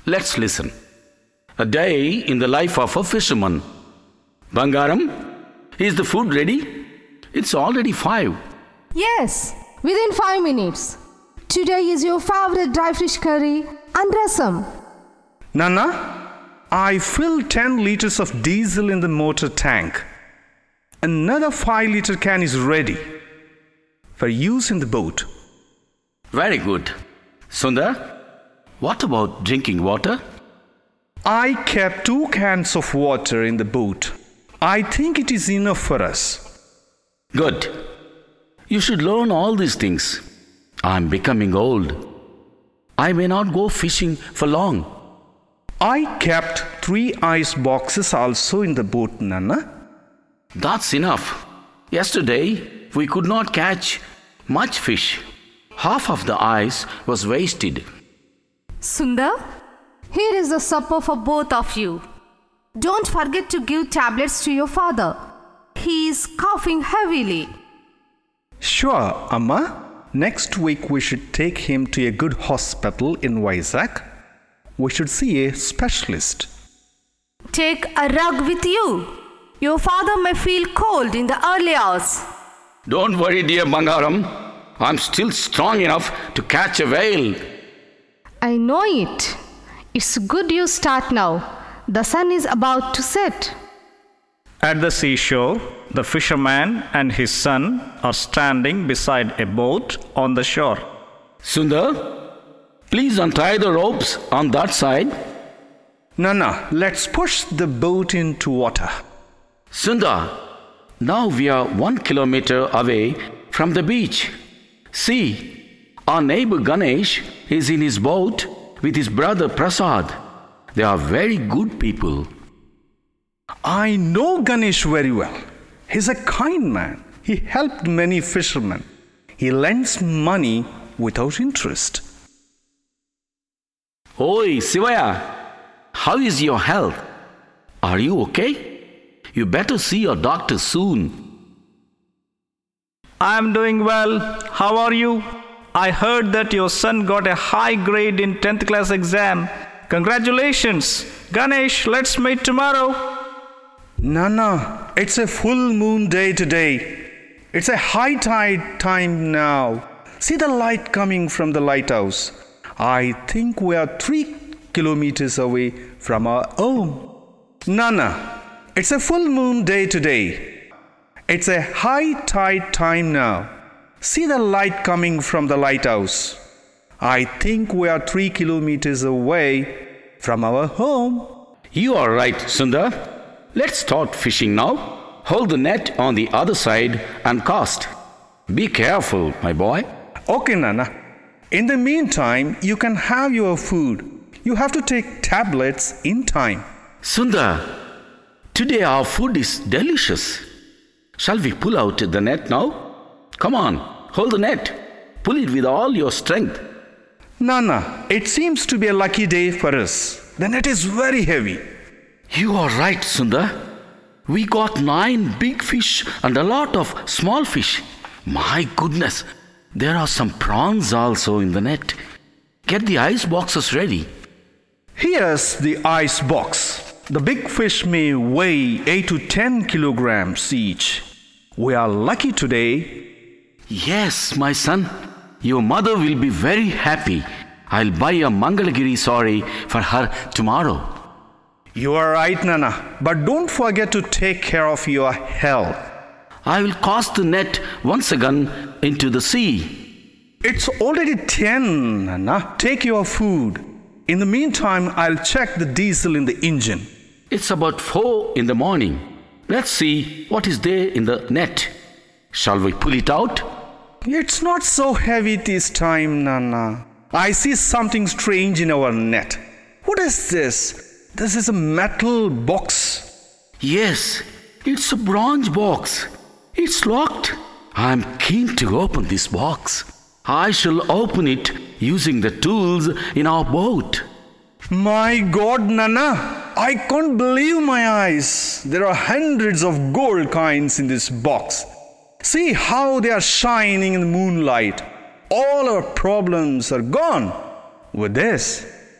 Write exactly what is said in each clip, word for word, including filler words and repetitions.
Let's listen. A day in the life of a fisherman. Bangaram, is the food ready? It's already five. Yes, within five minutes. Today is your favorite dry fish curry and rasam. Nana, I filled ten liters of diesel in the motor tank. Another five liter can is ready for use in the boat. Very good. Sundar, what about drinking water? I kept two cans of water in the boat. I think it is enough for us. Good. You should learn all these things. I'm becoming old. I may not go fishing for long. I kept three ice boxes also in the boat, Nana. That's enough. Yesterday, we could not catch much fish. Half of the ice was wasted. Sundar, here is the supper for both of you. Don't forget to give tablets to your father. He is coughing heavily. Sure, Amma. Next week we should take him to a good hospital in Vizag. We should see a specialist. Take a rug with you. Your father may feel cold in the early hours. Don't worry, dear Bangaram. I'm still strong enough to catch a whale. I know it. It's good you start now. The sun is about to set. At the seashore, the fisherman and his son are standing beside a boat on the shore. Sundar, please untie the ropes on that side. Nana, let's push the boat into water. Sundar, now we are one kilometer away from the beach. See, our neighbor Ganesh is in his boat with his brother Prasad. They are very good people. I know Ganesh very well. He's a kind man. He helped many fishermen. He lends money without interest. Oi, Sivaya, how is your health? Are you okay? You better see your doctor soon. I'm doing well. How are you? I heard that your son got a high grade in tenth class exam. Congratulations. Ganesh, let's meet tomorrow. Nana, it's a full moon day today. It's a high tide time now. See the light coming from the lighthouse. I think we are three kilometers away from our home. Nana, it's a full moon day today. It's a high tide time now. See the light coming from the lighthouse. I think we are three kilometers away from our home. You are right, Sundar. Let's start fishing now. Hold the net on the other side and cast. Be careful, my boy. Okay, Nana. In the meantime, you can have your food. You have to take tablets in time. Sundar, today our food is delicious. Shall we pull out the net now? Come on, hold the net. Pull it with all your strength. Nana, it seems to be a lucky day for us. The net is very heavy. You are right, Sundar. We got nine big fish and a lot of small fish. My goodness, there are some prawns also in the net. Get the ice boxes ready. Here's the ice box. The big fish may weigh eight to ten kilograms each. We are lucky today. Yes, my son. Your mother will be very happy. I'll buy a Mangalagiri sari for her tomorrow. You are right, Nana. But don't forget to take care of your health. I will cast the net once again into the sea. It's already ten, Nana. Take your food. In the meantime, I'll check the diesel in the engine. It's about four in the morning. Let's see what is there in the net. Shall we pull it out? It's not so heavy this time, Nana. I see something strange in our net. What is this? This is a metal box. Yes, it's a bronze box. It's locked. I'm keen to open this box. I shall open it using the tools in our boat. My God, Nana, I can't believe my eyes. There are hundreds of gold coins in this box. See how they are shining in the moonlight. All our problems are gone with this.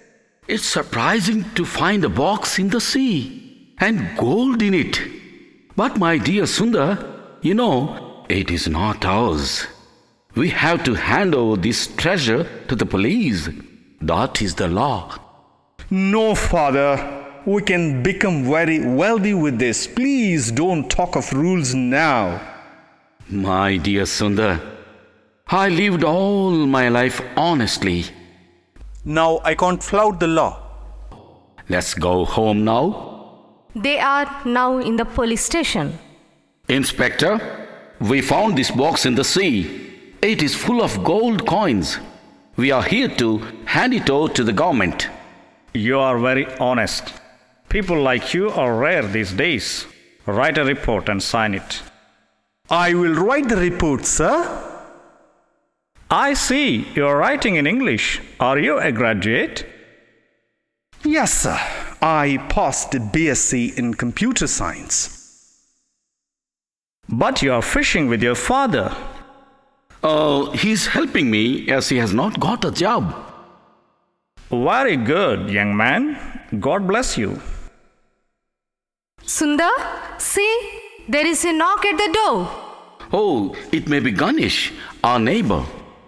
It's surprising to find a box in the sea and gold in it. But my dear Sundar, you know, it is not ours. We have to hand over this treasure to the police. That is the law. No, Father. We can become very wealthy with this. Please don't talk of rules now. My dear Sundar, I lived all my life honestly. Now I can't flout the law. Let's go home now. They are now in the police station. Inspector, we found this box in the sea. It is full of gold coins. We are here to hand it over to the government. You are very honest. People like you are rare these days. Write a report and sign it. I will write the report, sir. I see you are writing in English. Are you a graduate? Yes, sir. I passed B S c in computer science. But you are fishing with your father. Uh, he's helping me as he has not got a job. Very good, young man. God bless you. Sundar, see, there is a knock at the door. Oh, it may be Ganesh, our neighbor.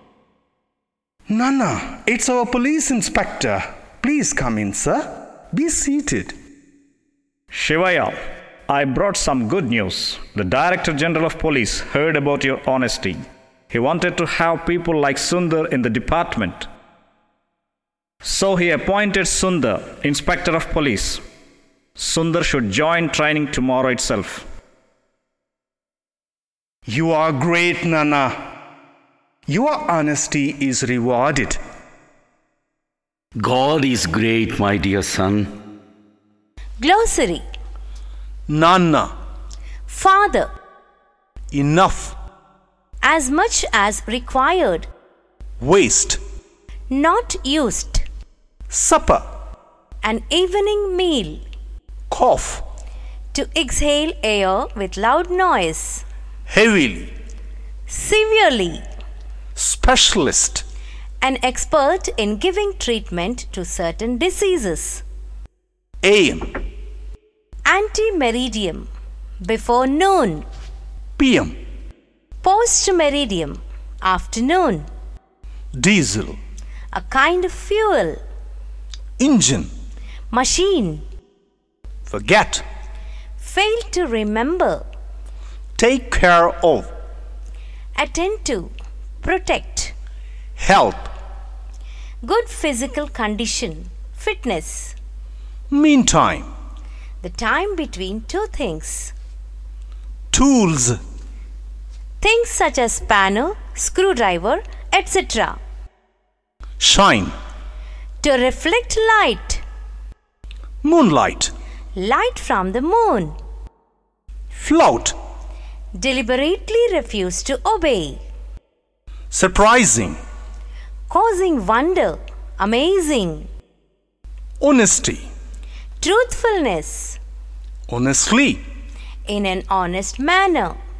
Nana, it's our police inspector. Please come in, sir. Be seated. Shivaya, I brought some good news. The Director General of Police heard about your honesty. He wanted to have people like Sundar in the department. So he appointed Sundar, Inspector of Police. Sundar should join training tomorrow itself. You are great, Nana. Your honesty is rewarded. God is great, my dear son. Glossary. Nana. Father. Enough. As much as required. Waste. Not used. Supper. An evening meal. Cough. To exhale air with loud noise. Heavily. Severely. Specialist. An expert in giving treatment to certain diseases. A M. Ante-meridium. Before noon. P M. Post-meridium. Afternoon. Diesel. A kind of fuel. Engine. Machine. Forget. Fail to remember. Take care of. Attend to. Protect. Help. Good physical condition. Fitness. Meantime. The time between two things. Tools. Things such as spanner, screwdriver, et cetera. Shine. To reflect light. Moonlight. Light from the moon. Flout. Deliberately refuse to obey. Surprising. Causing wonder. Amazing. Honesty. Truthfulness. Honestly. In an honest manner.